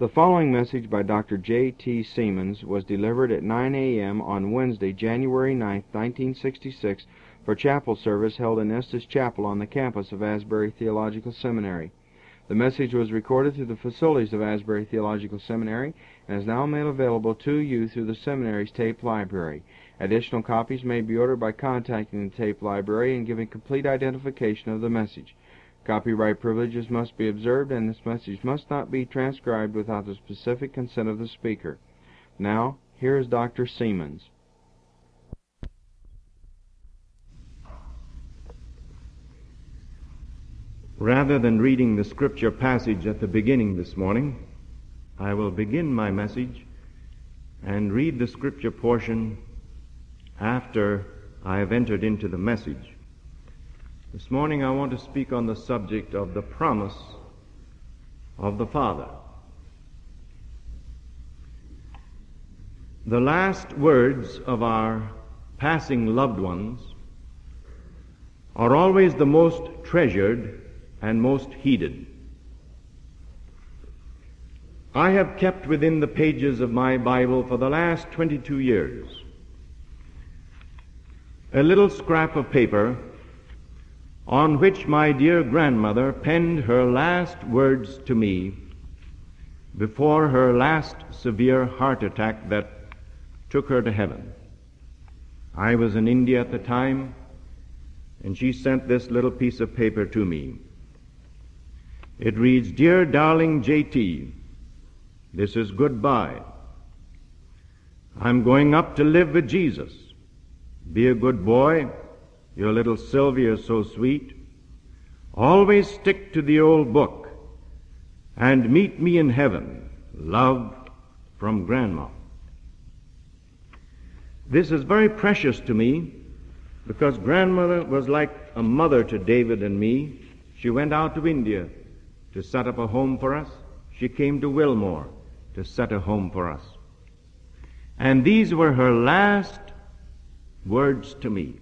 The following message by Dr. J.T. Seamans was delivered at 9 a.m. on Wednesday, January 9, 1966, for chapel service held in Estes Chapel on the campus of Asbury Theological Seminary. The message was recorded through the facilities of Asbury Theological Seminary and is now made available to you through the seminary's tape library. Additional copies may be ordered by contacting the tape library and giving complete identification of the message. Copyright privileges must be observed, and this message must not be transcribed without the specific consent of the speaker. Now, here is Dr. Seamans. Rather than reading the scripture passage at the beginning this morning, I will begin my message and read the scripture portion after I have entered into the message. This morning I want to speak on the subject of the promise of the Father. The last words of our passing loved ones are always the most treasured and most heeded. I have kept within the pages of my Bible for the last 22 years a little scrap of paper on which my dear grandmother penned her last words to me before her last severe heart attack that took her to heaven. I was in India at the time, and she sent this little piece of paper to me. It reads, "Dear darling J.T., this is goodbye. I'm going up to live with Jesus. Be a good boy. Your little Sylvia is so sweet. Always stick to the old book and meet me in heaven. Love, from Grandma." This is very precious to me because Grandmother was like a mother to David and me. She went out to India to set up a home for us. She came to Wilmore to set a home for us. And these were her last words to me.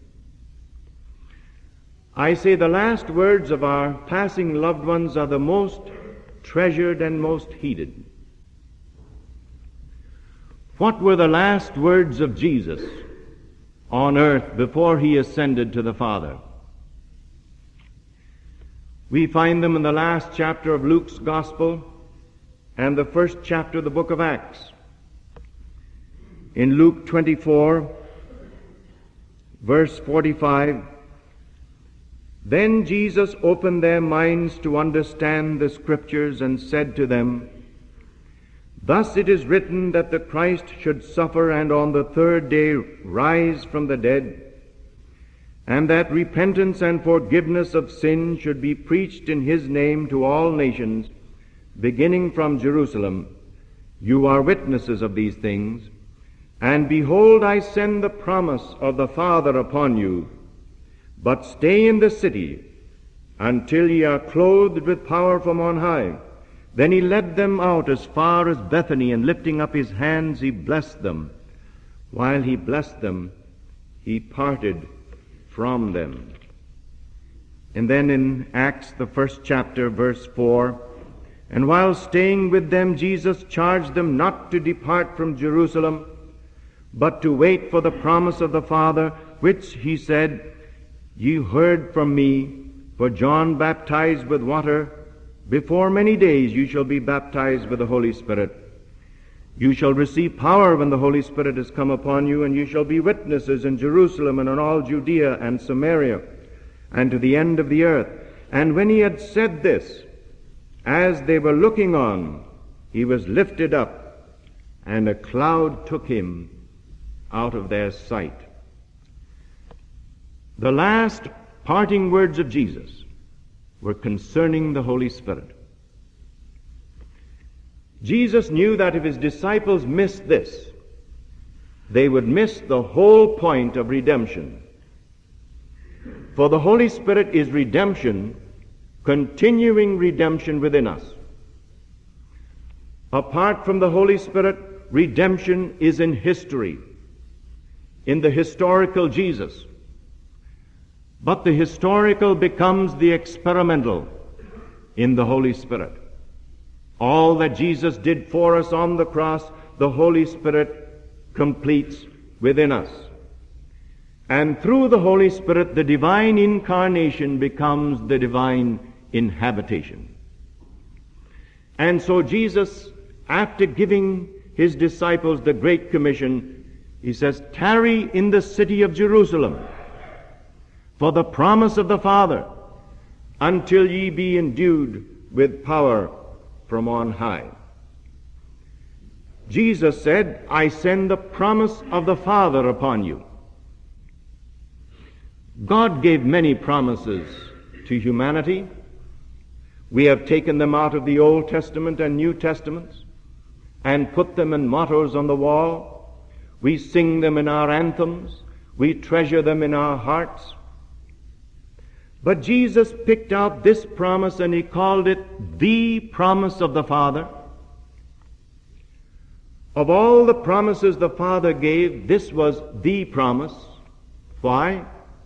I say the last words of our passing loved ones are the most treasured and most heeded. What were the last words of Jesus on earth before he ascended to the Father? We find them in the last chapter of Luke's Gospel and the first chapter of the book of Acts. In Luke 24, verse 45, "Then Jesus opened their minds to understand the Scriptures and said to them, Thus it is written that the Christ should suffer and on the third day rise from the dead, and that repentance and forgiveness of sin should be preached in his name to all nations, beginning from Jerusalem. You are witnesses of these things. And behold, I send the promise of the Father upon you. But stay in the city until ye are clothed with power from on high." Then he led them out as far as Bethany, and lifting up his hands, he blessed them. While he blessed them, he parted from them. And then in Acts, the first chapter, verse 4, "And while staying with them, Jesus charged them not to depart from Jerusalem, but to wait for the promise of the Father, which he said, Ye heard from me, for John baptized with water. Before many days you shall be baptized with the Holy Spirit. You shall receive power when the Holy Spirit has come upon you, and you shall be witnesses in Jerusalem and in all Judea and Samaria, and to the end of the earth." And when he had said this, as they were looking on, he was lifted up, and a cloud took him out of their sight. The last parting words of Jesus were concerning the Holy Spirit. Jesus knew that if his disciples missed this, they would miss the whole point of redemption. For the Holy Spirit is redemption, continuing redemption within us. Apart from the Holy Spirit, redemption is in history, in the historical Jesus. But the historical becomes the experimental in the Holy Spirit. All that Jesus did for us on the cross, the Holy Spirit completes within us. And through the Holy Spirit, the divine incarnation becomes the divine inhabitation. And so Jesus, after giving his disciples the Great Commission, he says, "Tarry in the city of Jerusalem for the promise of the Father, until ye be endued with power from on high." Jesus said, "I send the promise of the Father upon you." God gave many promises to humanity. We have taken them out of the Old Testament and New Testaments and put them in mottos on the wall. We sing them in our anthems. We treasure them in our hearts. But Jesus picked out this promise and he called it the promise of the Father. Of all the promises the Father gave, this was the promise. Why?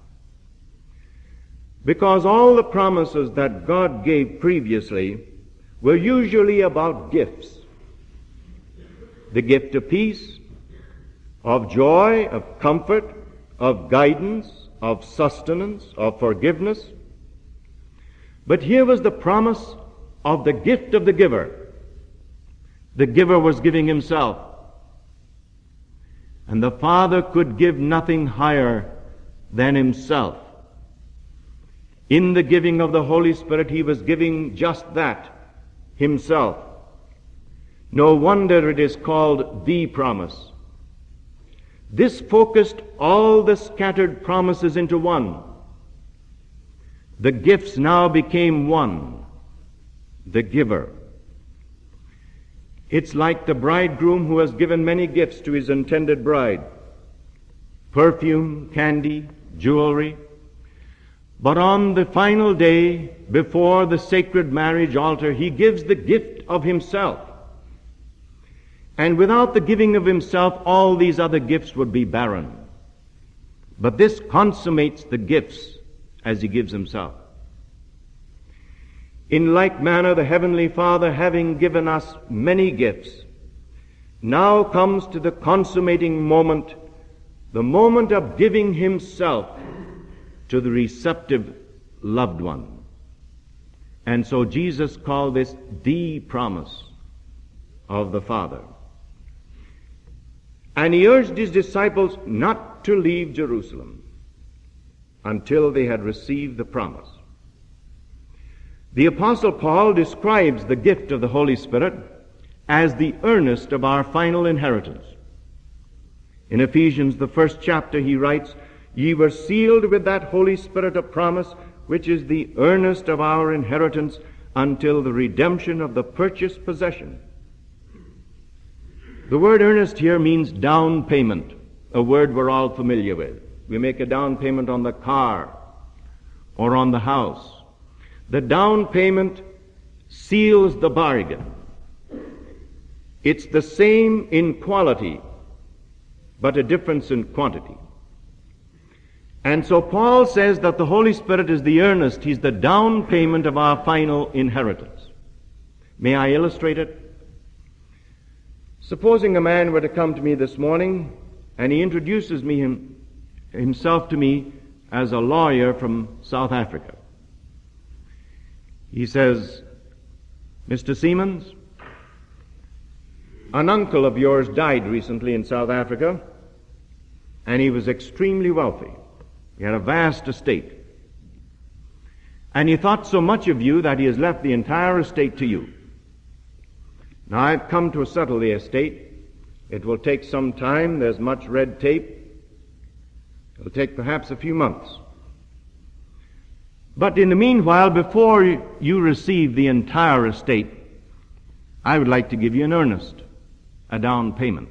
Because all the promises that God gave previously were usually about gifts. The gift of peace, of joy, of comfort, of guidance, of sustenance, of forgiveness. But here was the promise of the gift of the giver. The giver was giving himself. And the Father could give nothing higher than himself. In the giving of the Holy Spirit, he was giving just that, himself. No wonder it is called the promise. This focused all the scattered promises into one. The gifts now became one, the giver. It's like the bridegroom who has given many gifts to his intended bride. Perfume, candy, jewelry. But on the final day, before the sacred marriage altar, he gives the gift of himself. And without the giving of himself, all these other gifts would be barren. But this consummates the gifts as he gives himself. In like manner, the Heavenly Father, having given us many gifts, now comes to the consummating moment, the moment of giving himself to the receptive loved one. And so Jesus called this the promise of the Father. And he urged his disciples not to leave Jerusalem until they had received the promise. The Apostle Paul describes the gift of the Holy Spirit as the earnest of our final inheritance. In Ephesians, the 1st chapter, he writes, "Ye were sealed with that Holy Spirit of promise, which is the earnest of our inheritance until the redemption of the purchased possession." The word earnest here means down payment, a word we're all familiar with. We make a down payment on the car or on the house. The down payment seals the bargain. It's the same in quality, but a difference in quantity. And so Paul says that the Holy Spirit is the earnest, he's the down payment of our final inheritance. May I illustrate it? Supposing a man were to come to me this morning and he introduces himself to me as a lawyer from South Africa. He says, "Mr. Seamans, an uncle of yours died recently in South Africa, and he was extremely wealthy. He had a vast estate. And he thought so much of you that he has left the entire estate to you. Now I've come to settle the estate. It will take some time. There's much red tape. It'll take perhaps a few months. But in the meanwhile, before you receive the entire estate, I would like to give you an earnest, a down payment."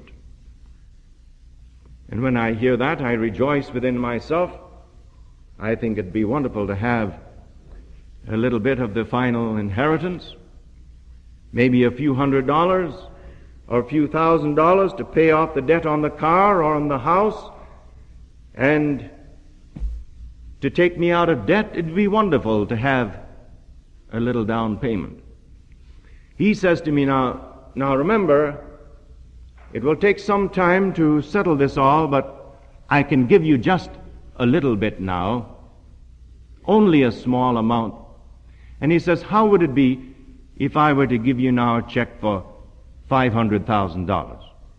And when I hear that, I rejoice within myself. I think it'd be wonderful to have a little bit of the final inheritance, maybe a few $100 or a few $1,000 to pay off the debt on the car or on the house, and to take me out of debt. It'd be wonderful to have a little down payment. He says to me, now remember, it will take some time to settle this all, but I can give you just a little bit now, only a small amount. And he says, how would it be if I were to give you now a check for $500,000?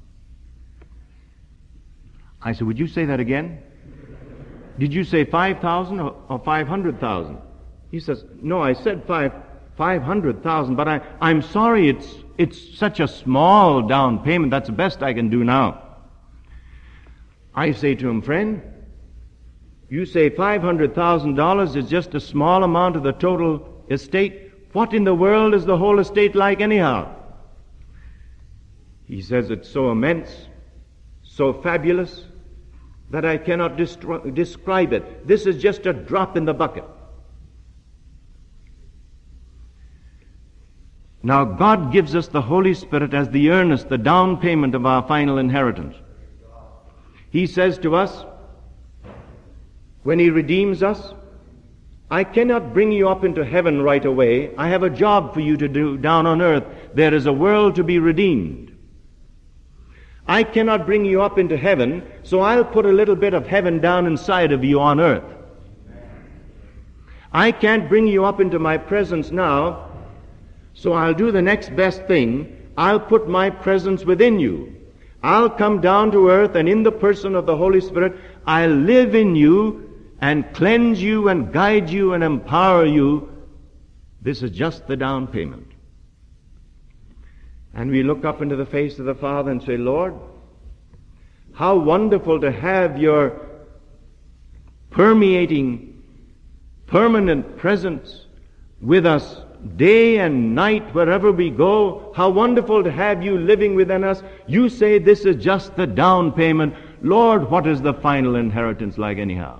I said, would you say that again? Did you say 5,000 or 500,000? He says, no, I said 500,000, but I'm sorry, it's such a small down payment. That's the best I can do now. I say to him, friend, you say $500,000 is just a small amount of the total estate. What in the world is the whole estate like anyhow? He says it's so immense, so fabulous, that I cannot describe it. This is just a drop in the bucket. Now God gives us the Holy Spirit as the earnest, the down payment of our final inheritance. He says to us, when He redeems us, I cannot bring you up into heaven right away. I have a job for you to do down on earth. There is a world to be redeemed. I cannot bring you up into heaven, so I'll put a little bit of heaven down inside of you on earth. I can't bring you up into my presence now, so I'll do the next best thing. I'll put my presence within you. I'll come down to earth, and in the person of the Holy Spirit, I'll live in you and cleanse you and guide you and empower you. This is just the down payment. And we look up into the face of the Father and say, Lord, how wonderful to have your permeating, permanent presence with us day and night wherever we go. How wonderful to have you living within us. You say this is just the down payment. Lord, what is the final inheritance like anyhow?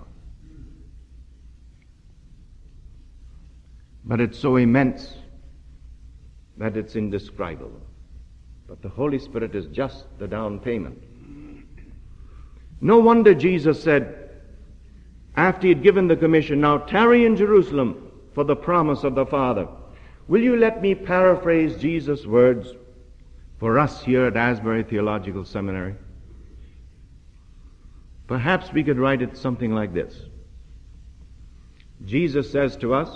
But it's so immense that it's indescribable. But the Holy Spirit is just the down payment. No wonder Jesus said, after He had given the commission, now tarry in Jerusalem for the promise of the Father. Will you let me paraphrase Jesus' words for us here at Asbury Theological Seminary? Perhaps we could write it something like this. Jesus says to us,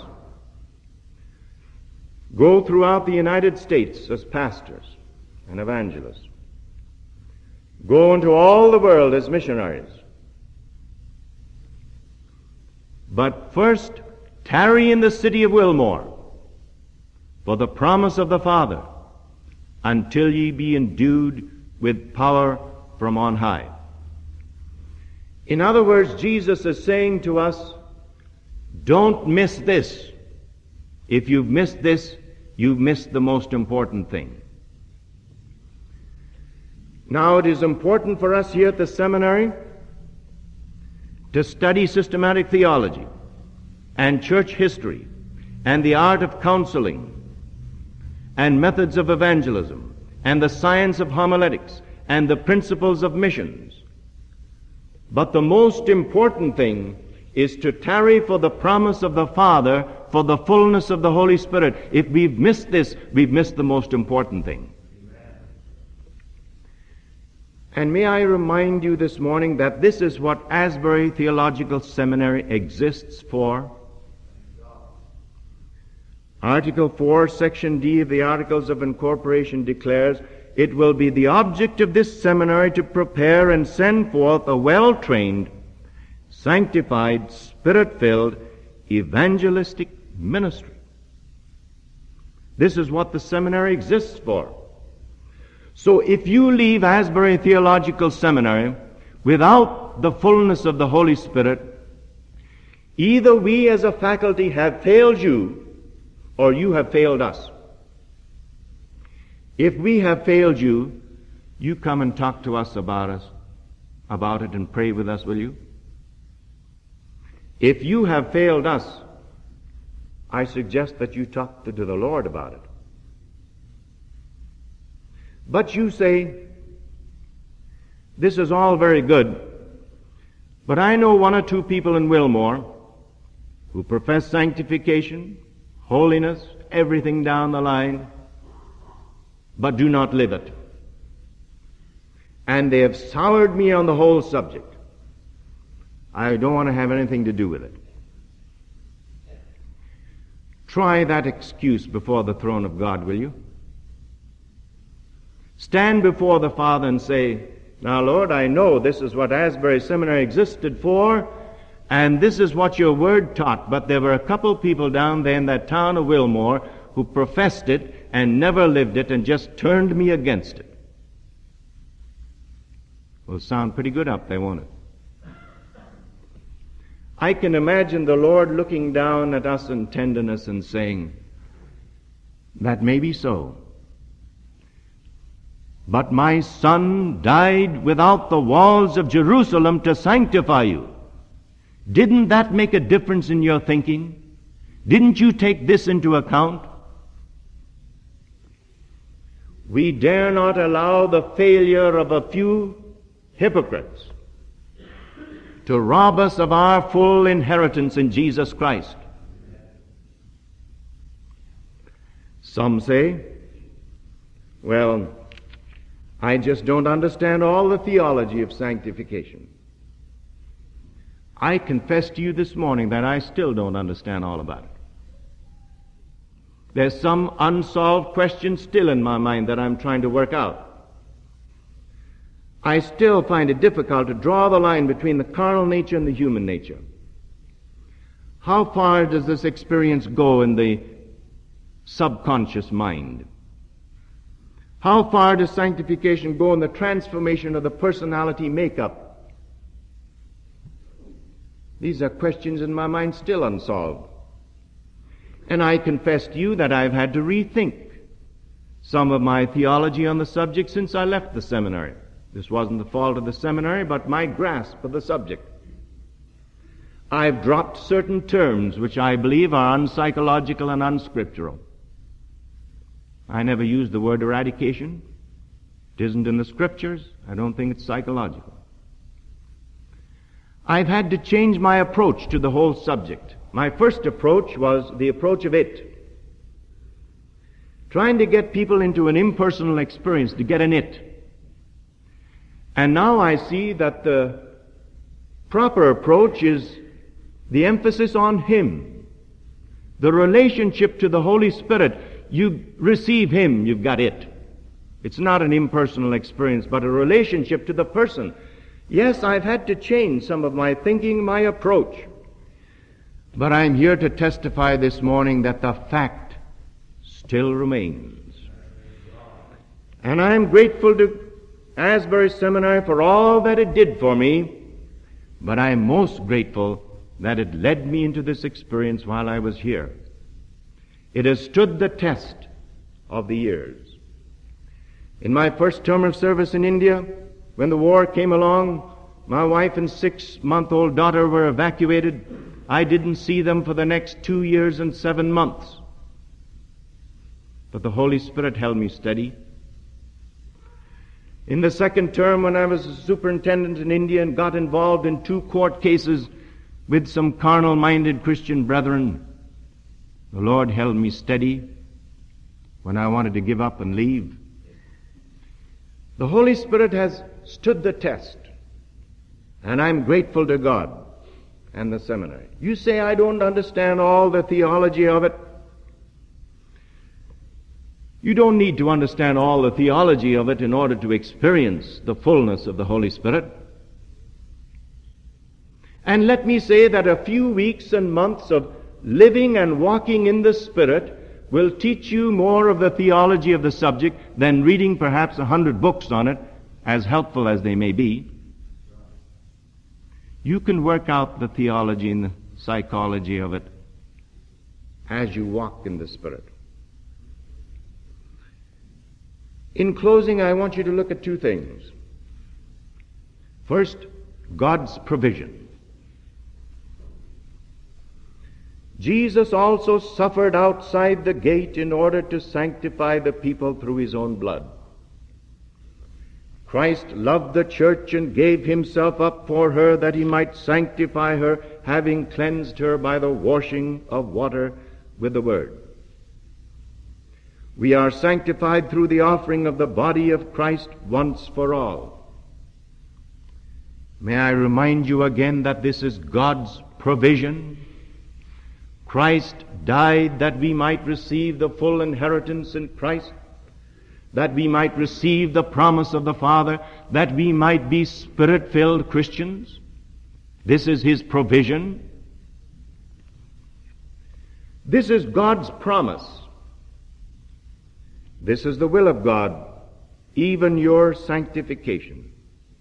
go throughout the United States as pastors and evangelists. Go into all the world as missionaries. But first, tarry in the city of Wilmore for the promise of the Father, until ye be endued with power from on high. In other words, Jesus is saying to us, don't miss this. If you've missed this, you've missed the most important thing. Now, it is important for us here at the seminary to study systematic theology and church history and the art of counseling and methods of evangelism and the science of homiletics and the principles of missions. But the most important thing is to tarry for the promise of the Father, for the fullness of the Holy Spirit. If we've missed this, we've missed the most important thing. And may I remind you this morning that this is what Asbury Theological Seminary exists for. Article 4, Section D of the Articles of Incorporation declares, it will be the object of this seminary to prepare and send forth a well-trained, sanctified, Spirit-filled, evangelistic ministry. This is what the seminary exists for. So if you leave Asbury Theological Seminary without the fullness of the Holy Spirit, either we as a faculty have failed you, or you have failed us. If we have failed you, you come and talk to us about it and pray with us, will you? If you have failed us, I suggest that you talk to the Lord about it. But you say, this is all very good, but I know one or two people in Wilmore who profess sanctification, holiness, everything down the line, but do not live it. And they have soured me on the whole subject. I don't want to have anything to do with it. Try that excuse before the throne of God, will you? Stand before the Father and say, now, Lord, I know this is what Asbury Seminary existed for, and this is what your word taught, but there were a couple people down there in that town of Wilmore who professed it and never lived it and just turned me against it. Will sound pretty good up there, won't it? I can imagine the Lord looking down at us in tenderness and saying, that may be so. But my son died without the walls of Jerusalem to sanctify you. Didn't that make a difference in your thinking? Didn't you take this into account? We dare not allow the failure of a few hypocrites to rob us of our full inheritance in Jesus Christ. Some say, well, I just don't understand all the theology of sanctification. I confess to you this morning that I still don't understand all about it. There's some unsolved question still in my mind that I'm trying to work out. I still find it difficult to draw the line between the carnal nature and the human nature. How far does this experience go in the subconscious mind? How far does sanctification go in the transformation of the personality makeup? These are questions in my mind still unsolved. And I confess to you that I've had to rethink some of my theology on the subject since I left the seminary. This wasn't the fault of the seminary, but my grasp of the subject. I've dropped certain terms which I believe are unpsychological and unscriptural. I never used the word eradication. It isn't in the scriptures. I don't think it's psychological. I've had to change my approach to the whole subject. My first approach was the approach of it. Trying to get people into an impersonal experience, to get an it. And now I see that the proper approach is the emphasis on Him. The relationship to the Holy Spirit. You receive Him, you've got it. It's not an impersonal experience, but a relationship to the person. Yes, I've had to change some of my thinking, my approach. But I'm here to testify this morning that the fact still remains. And I'm grateful to Asbury Seminary for all that it did for me, but I'm most grateful that it led me into this experience while I was here. It has stood the test of the years. In my first term of service in India, when the war came along, my wife and 6-month-old daughter were evacuated. I didn't see them for the next 2 years and 7 months. But the Holy Spirit held me steady. In the second term, when I was a superintendent in India and got involved in 2 court cases with some carnal-minded Christian brethren, the Lord held me steady when I wanted to give up and leave. The Holy Spirit has stood the test, and I'm grateful to God and the seminary. You say I don't understand all the theology of it. You don't need to understand all the theology of it in order to experience the fullness of the Holy Spirit. And let me say that a few weeks and months of living and walking in the Spirit will teach you more of the theology of the subject than reading perhaps 100 books on it, as helpful as they may be. You can work out the theology and the psychology of it as you walk in the Spirit. In closing, I want you to look at 2 things. First, God's provision. Jesus also suffered outside the gate in order to sanctify the people through His own blood. Christ loved the church and gave Himself up for her that He might sanctify her, having cleansed her by the washing of water with the Word. We are sanctified through the offering of the body of Christ once for all. May I remind you again that this is God's provision. Christ died that we might receive the full inheritance in Christ, that we might receive the promise of the Father, that we might be Spirit-filled Christians. This is His provision. This is God's promise. This is the will of God, even your sanctification.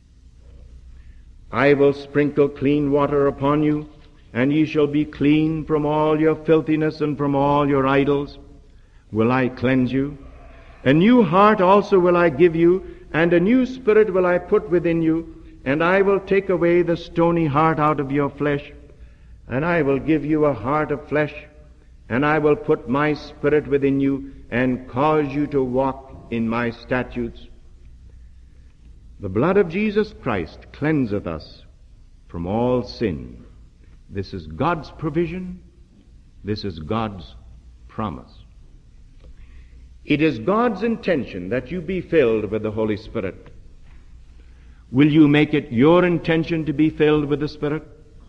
I will sprinkle clean water upon you, and ye shall be clean from all your filthiness and from all your idols will I cleanse you. A new heart also will I give you, and a new spirit will I put within you, and I will take away the stony heart out of your flesh, and I will give you a heart of flesh, and I will put my spirit within you, and cause you to walk in my statutes. The blood of Jesus Christ cleanseth us from all sin. This is God's provision. This is God's promise. It is God's intention that you be filled with the Holy Spirit. Will you make it your intention to be filled with the Spirit?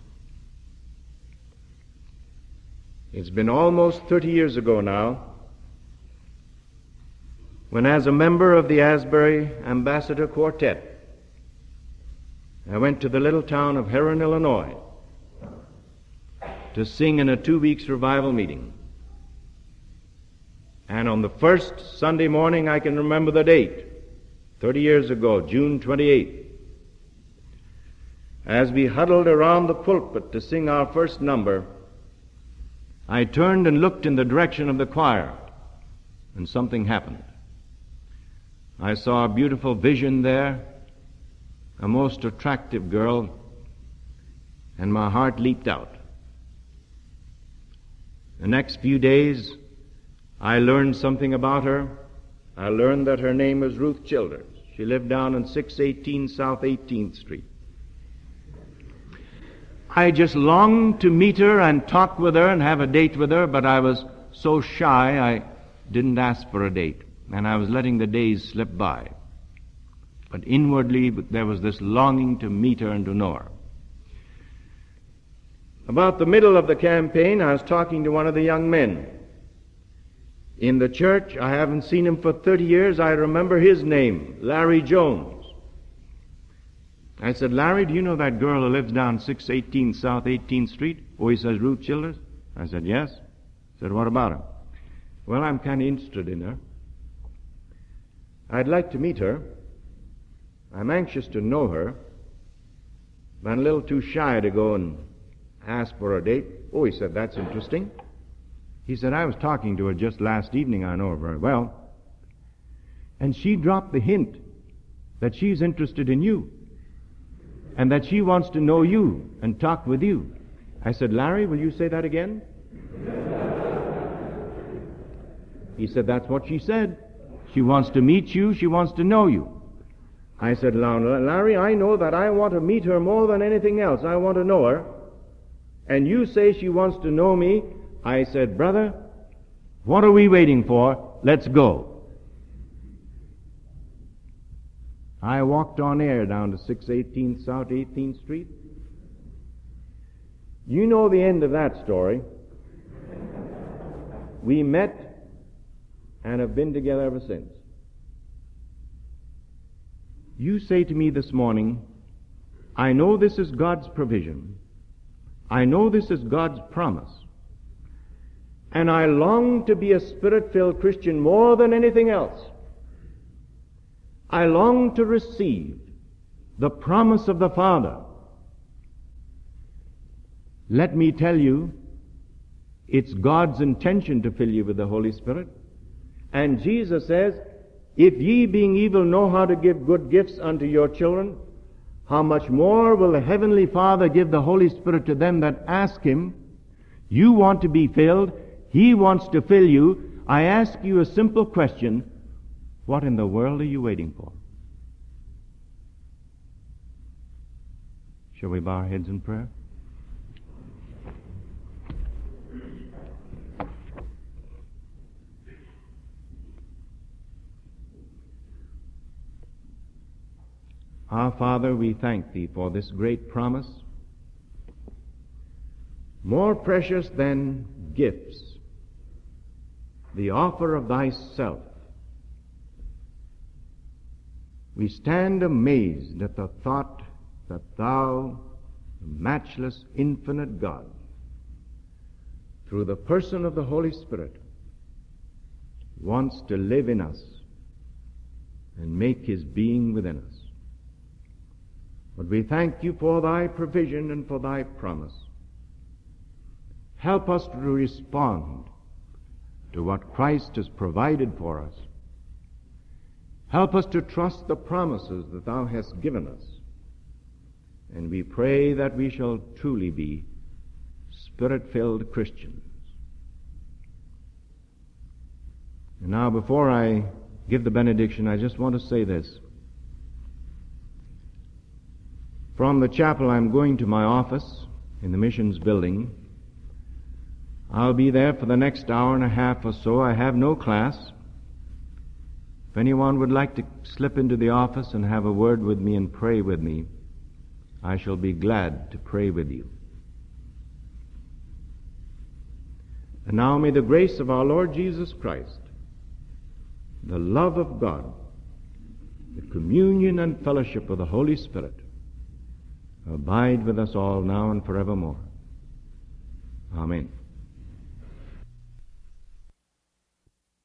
It's been almost 30 years ago now when, as a member of the Asbury Ambassador Quartet, I went to the little town of Heron, Illinois, to sing in a 2-week revival meeting. And on the first Sunday morning, I can remember the date, 30 years ago, June 28th, as we huddled around the pulpit to sing our first number, I turned and looked in the direction of the choir, and something happened. I saw a beautiful vision there, a most attractive girl, and my heart leaped out. The next few days, I learned something about her. I learned that her name was Ruth Childers. She lived down on 618 South 18th Street. I just longed to meet her and talk with her and have a date with her, but I was so shy I didn't ask for a date, and I was letting the days slip by. But inwardly there was this longing to meet her and to know her. About the middle of the campaign, I was talking to one of the young men in the church. I haven't seen him for 30 years. I remember his name, Larry Jones. I said, Larry, do you know that girl who lives down 618 South 18th Street? Oh, he says, Ruth Childers? I said, yes. He said, what about her? Well, I'm kind of interested in her. I'd like to meet her. I'm anxious to know her, but I'm a little too shy to go and ask for a date. Oh, he said, that's interesting. He said, I was talking to her just last evening. I know her very well. And she dropped the hint that she's interested in you and that she wants to know you and talk with you. I said, Larry, will you say that again? He said, that's what she said. She wants to meet you. She wants to know you. I said, Larry, I know that I want to meet her more than anything else. I want to know her. And you say she wants to know me. I said, brother, what are we waiting for? Let's go. I walked on air down to 618 South 18th Street. You know the end of that story. We met and have been together ever since. You say to me this morning, I know this is God's provision. I know this is God's promise. And I long to be a Spirit-filled Christian more than anything else. I long to receive the promise of the Father. Let me tell you, it's God's intention to fill you with the Holy Spirit. And Jesus says, if ye being evil know how to give good gifts unto your children, how much more will the Heavenly Father give the Holy Spirit to them that ask Him? You want to be filled. He wants to fill you. I ask you a simple question. What in the world are you waiting for? Shall we bow our heads in prayer? Our Father, we thank Thee for this great promise, more precious than gifts, the offer of Thyself. We stand amazed at the thought that Thou, the matchless, infinite God, through the person of the Holy Spirit, wants to live in us and make His being within us. But we thank You for Thy provision and for Thy promise. Help us to respond to what Christ has provided for us. Help us to trust the promises that Thou hast given us. And we pray that we shall truly be Spirit-filled Christians. And now, before I give the benediction, I just want to say this. From the chapel, I'm going to my office in the missions building. I'll be there for the next hour and a half or so. I have no class. If anyone would like to slip into the office and have a word with me and pray with me, I shall be glad to pray with you. And now may the grace of our Lord Jesus Christ, the love of God, the communion and fellowship of the Holy Spirit abide with us all now and forevermore. Amen.